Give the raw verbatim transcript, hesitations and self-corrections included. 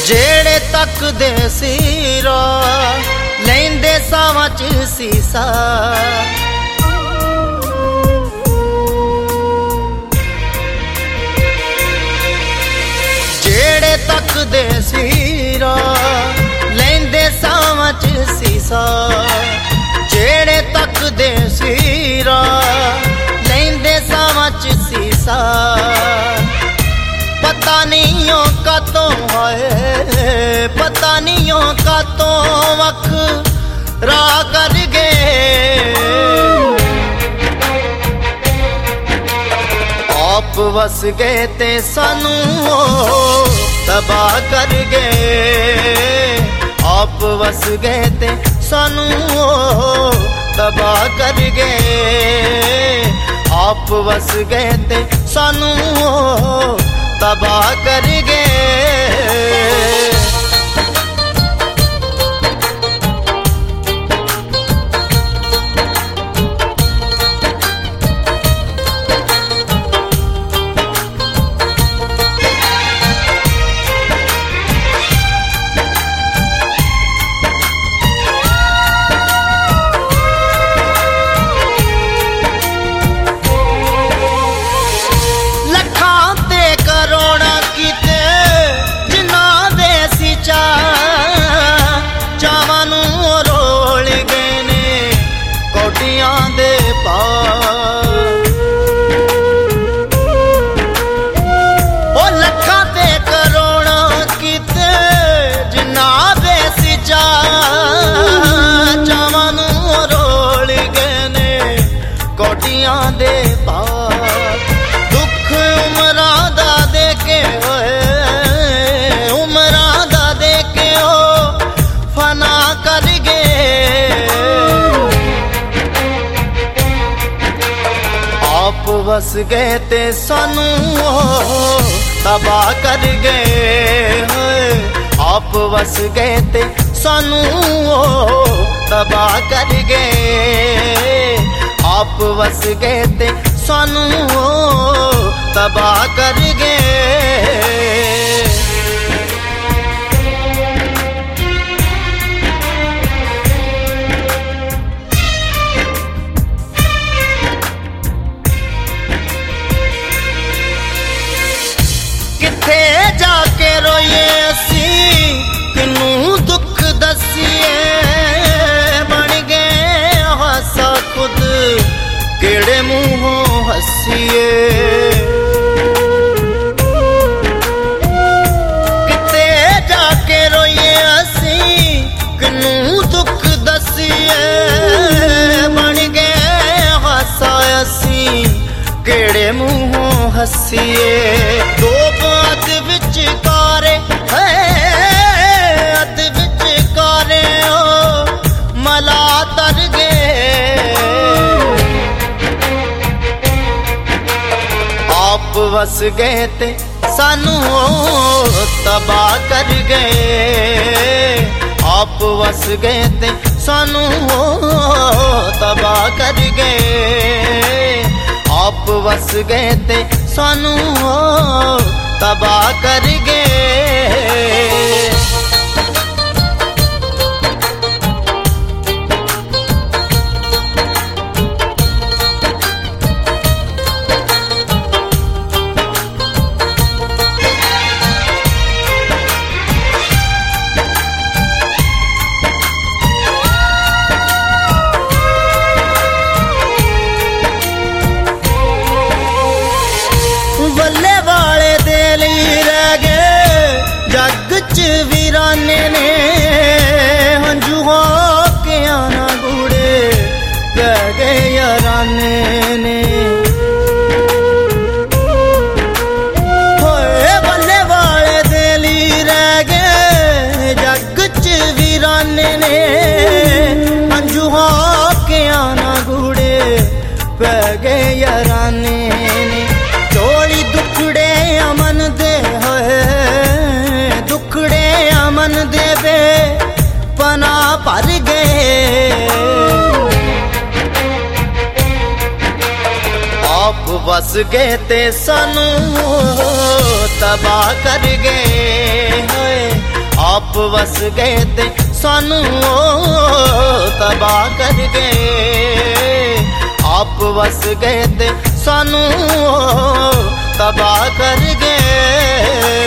जेड़े तक दे सीरा लेंदे सावां च सीसा, जेड़े तक दे सीरा लेंदे सावां च सीसा, जेड़े तक दे सीरा लेंदे सावां च सीसा। पता नहीं ओ कतों है, पता नहीं ओ कतों वख राह कर गए, आप वस गए ते सानू तबाह कर गए, आप वस गए ते सानू तबाह कर गए, आप वस गए ते सानू तबाह कर गए। दे पार दुख उमरां दा दे के होए, उमरां दा दे के ओ फना कर गए, आप वस गए ते सानू तबाह कर गए, आप वस गए ते सानू तबाह कर गए, आप वस गए ते सानू तबाह कर गए। किथे जाके रोइए असी किनू दुख दसीए, बन गए हासा खुद केड़े मुंहों हसीए, किते जाके रोइए असी किनू दुख दसीए, बन गए हासा असी केड़े मुंहों हसीए। दो अद विच कारे है, अद विच कारे ओ मला तर गए, आप वस गए ते सानू तबाह कर गए, आप वस गए ते सानू तबाह कर गए, आप वस गए ते सानू तबाह कर गए। बल्ले वाले दे लई रह गए जग च वीराने ने, हंजू हो के आना गूड़े रह गए याराने ने, होए बल्ले वाले दे लई रह गए जग च वीराने ने, हंजू हो के आना गूड़े रह गए याराने ने। चोली दुखड़े अमन दे होए, दुखड़े अमन दे बे पना भर गए, आप वस गए ते सानू तबाह कर गए, आप वस गए ते सानू तबाह कर गए, आप वस गए ते सानू तबाह कर गए।